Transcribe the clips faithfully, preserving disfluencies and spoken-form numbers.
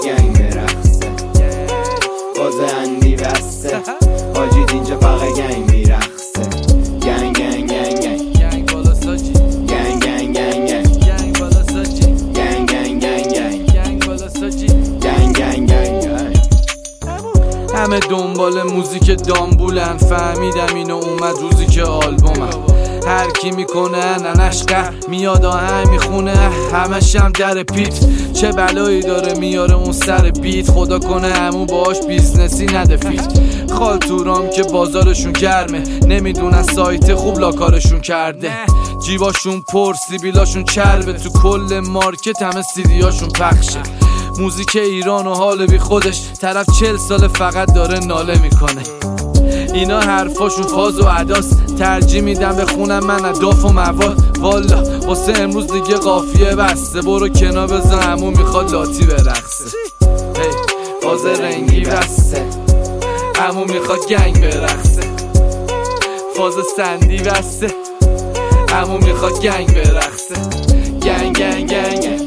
گنگ برقصه فاز اندی بسته حاجید اینجا فقط گنگ میرقصه گنگ گنگ گنگ گنگ گنگ بالا ساجی گنگ گنگ گنگ گنگ گنگ بالا ساجی گنگ گنگ گنگ گنگ گنگ بالا ساجی گنگ گنگ گنگ گنگ. همه دنبال موزیک دامبولن، فهمیدم اینو اومد روزی که آلبومم هر کی میکنه ننش قهر میاد آهنگ میخونه همش هم در پیت چه بلایی داره میاره اون سر بیت خدا کنه همون باش بیزنسی نده فیت خالتورام که بازارشون گرمه نمیدونن سایت خوب لاکارشون کرده جیباشون پر سیبیلاشون چربه تو کل مارکت همه سیدیاشون پخشه موزیک ایران و حال بی خودش طرف چل سال فقط داره ناله میکنه اینا حرفاشون فاز و عداس ترجیح میدم بخونم من اداف و مواد والا واسه امروز دیگه قافیه بسته برو کنار بزن همون میخواد لاتی برقصه هی فاز رنگی بسته همون میخواد گنگ برقصه فاز سندی بسته همون میخواد گنگ برقصه گنگ گنگ گنگ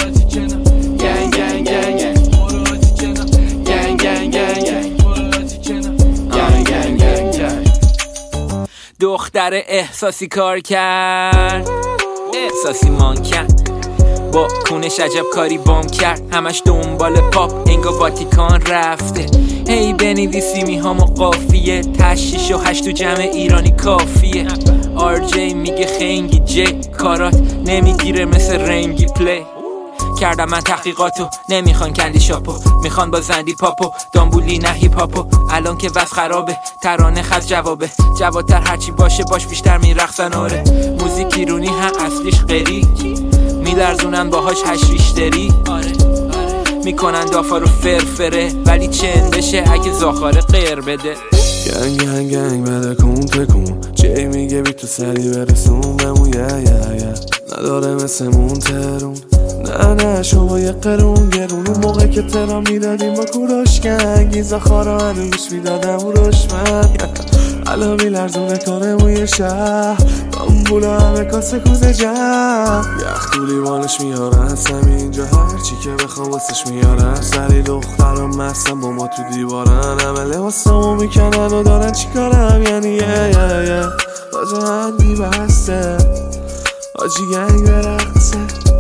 دختر احساسی کار کرد احساسی مان کرد با کونش عجب کاری بام کرد همش دنبال پاپ انگا واتیکان رفته هی بنویسی میهام و قافیه تشیش و هشت تو جمع ایرانی کافیه آر جی میگه خنگی جی کارات نمیگیره مثل رنگی پلی کردم من تحقیقاتو نمیخوان کندی شاپو میخوان با زندی پاپو دامبولی نه هیپ هاپو الان که وضع خرابه ترانه خز جوابه جوادتر هرچی باشه باش بیشتر میرقصن آره موزیک ایرونی هم اصلیش غری میلرزونن باهاش هش ریشتری آره میکنن دافا رو فرفره ولی چند بشه اگه زاخاره غیر بده گنگ گنگ گنگ بده کن تکون چی میگه بی تو سری برسون بمون یه یه یه نداره مثل مون ترون نه نه شما یه قرون گرون اون موقع که ترا میدادیم با کوروش گنگ این زخارا هنو گوش میدادم او روشمن الان میلرزونه کنه موی شهر دامبولا همه کاسه کوزه جمع یخ تو لیوانش میارن سمی اینجا هرچی که بخوام واسش میارن سری دخترم مستم با ما تو دیوارن همه لباسامو میکنن و دارن چی کارم یعنی یه یه یه بازه هندی بسته آجی گنگ برقصه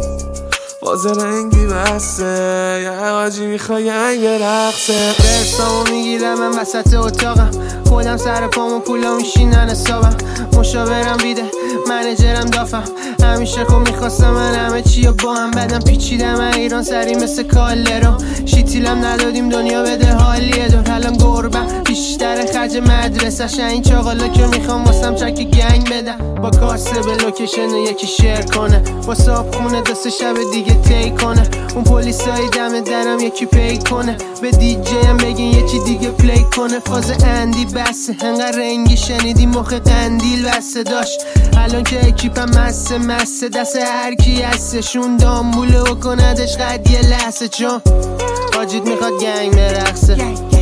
باز رنگی بسته یه آجی میخوای گنگ برقصه برسامو میگیرم من وسط اتاقم خودم سر پامو پولا میشینن حسابم مشاورم بیده منیجرم دافم همیشه خب میخواستم من همه چی و با هم بدم پیچیدم من ایران سری مثل کالرو شیتیلم ندادیم دنیا بده حالیه دور الان گربم بیشتر خرج مدرسه این چاقالا که میخوام واسم چک گنگ بدم با کاسه به لوکیشن یکی شیر کنه با صاحب خونه دست شب دیگه تی کنه اون پلیسای دم درم یکی پی کنه به دی جی هم بگین یه چی دیگه پلی کنه فاز اندی بسه انقدر رنگی شنیدی مخ قندیل بسه داشت الان که اکیپم مسه مسه دست هر کی هستشون دامبوله و کندش قد یه لحظه چون حاجید میخواد گنگ برقصه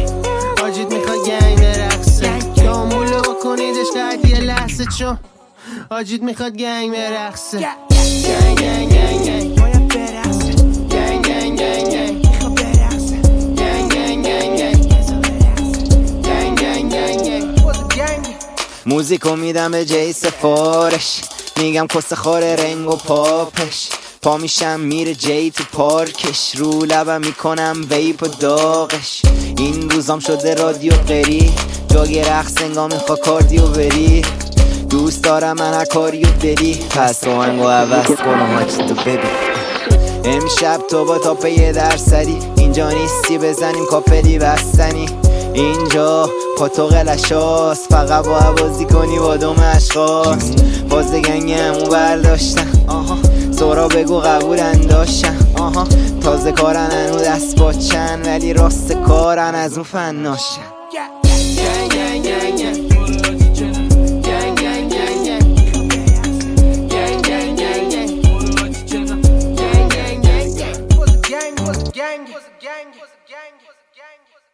حاجید میخواد گنگ برقصه دامبوله و کنیدش قد یه لحظه چون حاجید میخواد گنگ برقصه گنگ گنگ گنگ گنگ باید برقصه گنگ گنگ گنگ گنگ میخواد برقصه گنگ گنگ گنگ گنگ گنگ گنگ گنگ گنگ موزیکو میدم به جی سفارش میگم کس خاره رنگ و پاپش پا میشم میره جی تو پارکش رو لبم میکنم ویپ و داغش این روزام شده رادیو قری جاگی رقص انگاه میخوا کاردیو بری دوست دارم من هر کاریو بری پس رو هنگو عوض کنم هاچی تو ببین امشب تو با تاپ یه درصدی اینجا نیستی بزنیم کافلی بستنی اینجا پاتو قلشاست فقط با عوازی کنی با دوم اشخاص باز گنگ همو برداشتن آها سورا بگو قبول انداشتن آها تازه کارن هنو دست باچن ولی راست کارن از اون فناشن Gang was a gang was a gang was a gang